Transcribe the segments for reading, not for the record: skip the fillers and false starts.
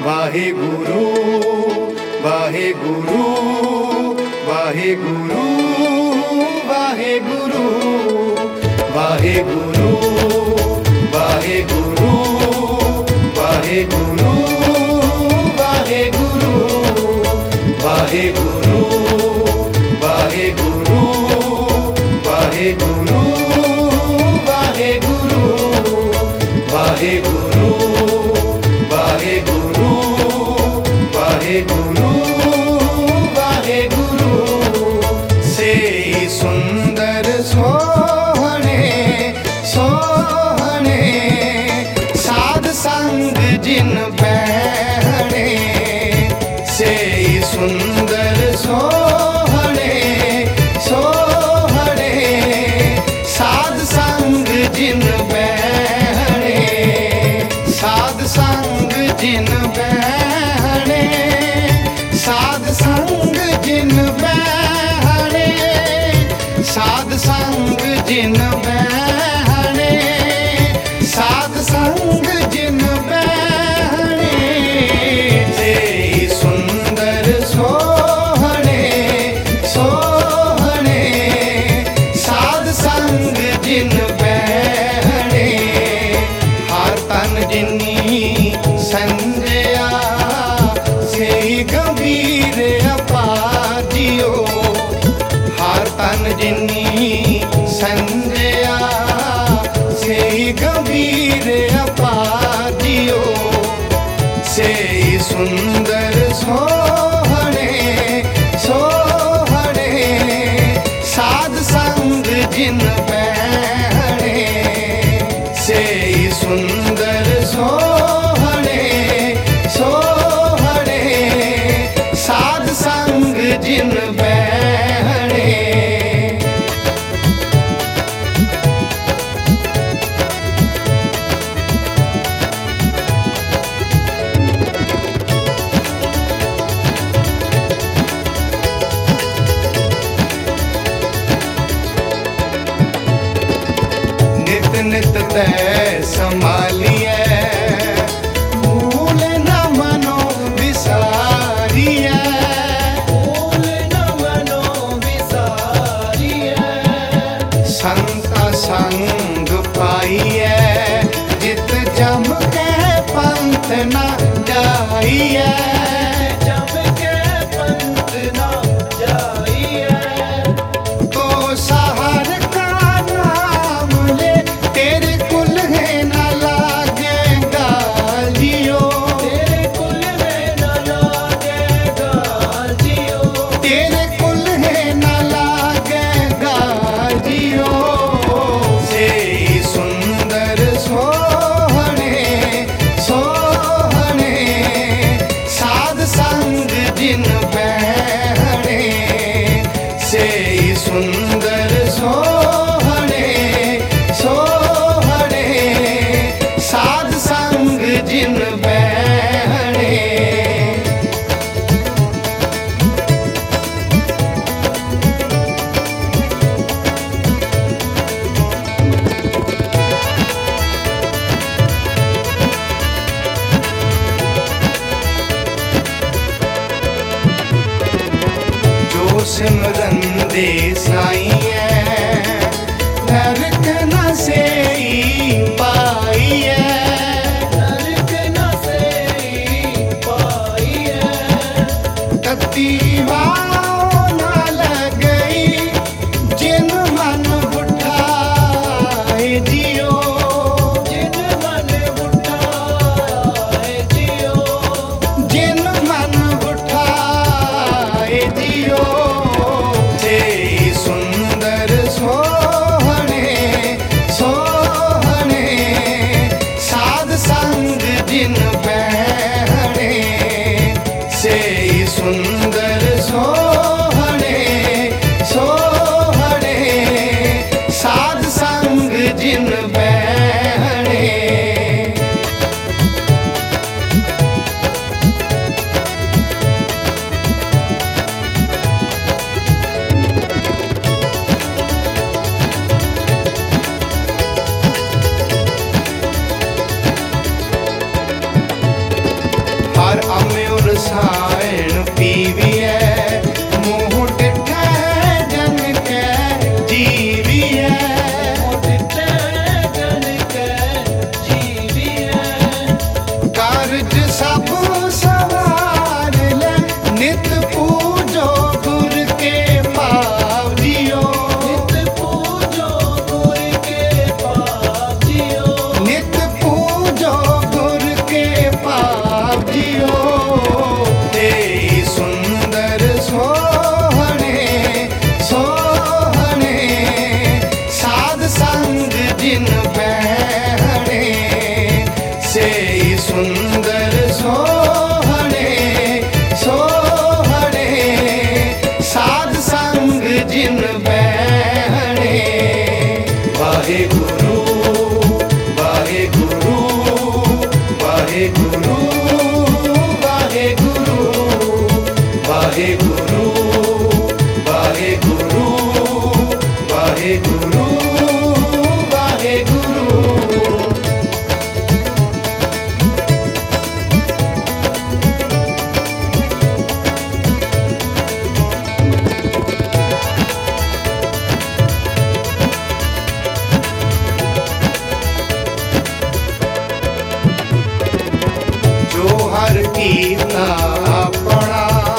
वाहेगुरु वाहेगुरु वाहेगुरु वाहेगुरु वाहेगुरु वाहेगुरु वाहेगुरु वाहेगुरु वाहेगुरु वाहेगुरु वाहेगुरु वाहेगुरु वाहेगुरु वाहेगुरु वाहेगुरु वाहेगुरु से सुंदर सोहणे सोहणे साध संग जिन बैठे से सुंदर सोहणे सोहणे साध संग जिन बैठे साध संग जिन बैठे साध संग जिन बैठे साध संग जिन बैठे साध संग जिन बैठे से सुंदर सोहणे सोहणे साध संग जिन बैठे हर तन जिनी संजया से गंभीर अपाजियो हर तन जिनी संजया से गंभीर अपाजियो से सुंदर सोहणे सोहणे साध संग जिन बैठे से सुंदर सोहणे सोहणे साध संग जिन बैठे नित नित तै संभालिए भूल न मनो विसारिए भूल न मनो विसारिए संता संग पाइए जित जम के पंथ न जाइए जम के पंथ न जाइए तो सहार का नाम ले तेरे कुल है न लागेगा जियो तेरे कुल है न लागेगा जियो तेरे कुल है न लागेगा जियो से सुंदर सोहणे सोहणे साध संग जिन बैठे से सुंदर सोहणे सोहणे साध संग जिन बैठे जो सिमरन दे साईं नरक न से पाइए नरक न से पाइए तती न लगई जिन मन उठाए जियो जिन मन उठाए जियो जिन मन उठाए जियो से सुंदर सोहणे सोहणे साध संग जिन बैठे से सुंदर सोहणे सोहणे साध संग जिन बैठे वाहेगुरु वाहेगुरु वाहेगुरु वाहेगुरु वाहेगुरु वाहेगुरु। हर कीता अपना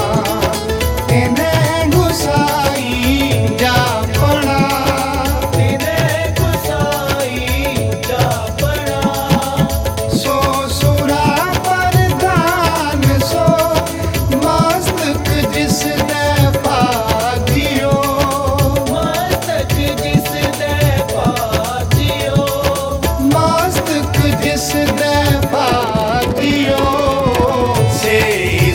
इन्हें गुसाई जापना इन्हें गुसाई जापना। सो सुरा प्रधान सो मस्तक जिस दे पाजियो मस्तक जिस दे पाजियो मस्तक जिस दे पाजियो।